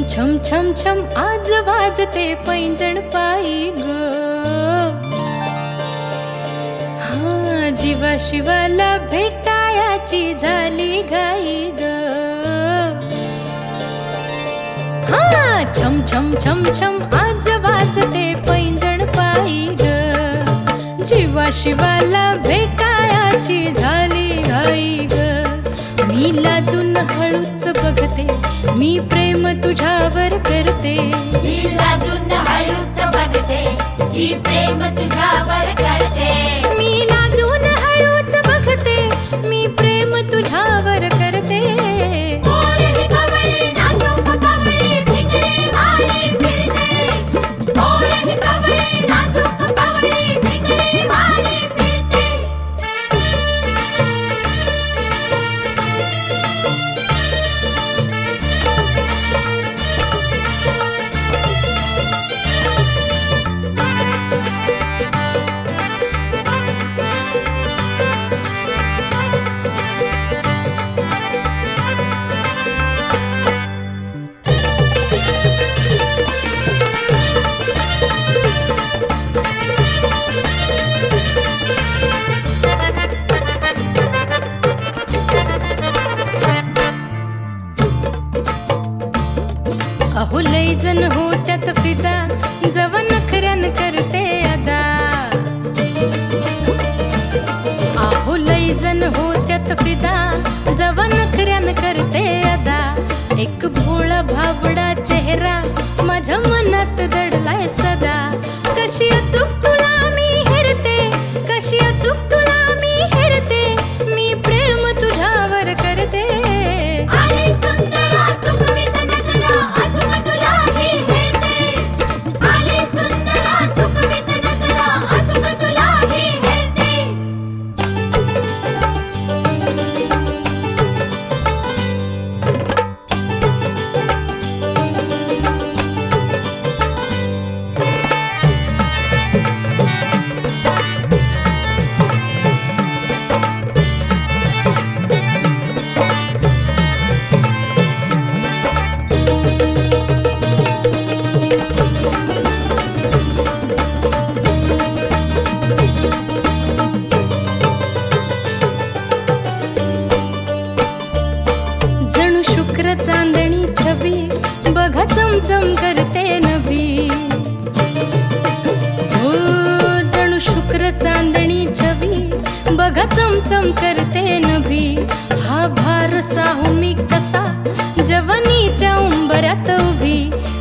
छम छम छम आज वाजते पैंजण पायी ग. हा जीवा शिवाला भेटायाची झाली घाई ग. हा छम छम छम छम आज वाजते पैंजण पायी ग. जीवा शिवाला भेटायाची झाली घाई ग. मी लाजून हळूच बघते, मी प्रेम तुझ्यावर करते. मी लाजून हळूच बघते, मी प्रेम तुझ्यावर करते. मी लाजून हळूच बघते, मी प्रेम तुझ्यावर करते. ओळख कवळी नाजूक कवळी भिंगरी वाली फिरते. ओळख कवळी नाजूक कवळी भिंगरी वाली फिरते. अहो लय जण होत्यात फिदा, जवा नखऱ्यान करते अदा. अहो लय जण होत्यात फिदा, जवा नखऱ्यान करते अदा. एक भोळा भाबडा चेहरा माझ्या मनात दडलाय सदा. कशी अचूक तुला मी हेरते, कशी अचूक तुला मी हेरते. मी प्रेम तुझ्यावर करते. आली सुंदरा चुकवीत नजरा अजून तुलाही हेरते. आली सुंदरा चुकवीत नजरा अजून तुलाही हेरते. जणू शुक्र चांदणी छबी, बघा चमचम करते नभी. हो जणू शुक्र चांदणी छबी, बघा चमचम करते नभी. हा भार साहू मी कसा जवानीच्या उंबऱ्यात उभी.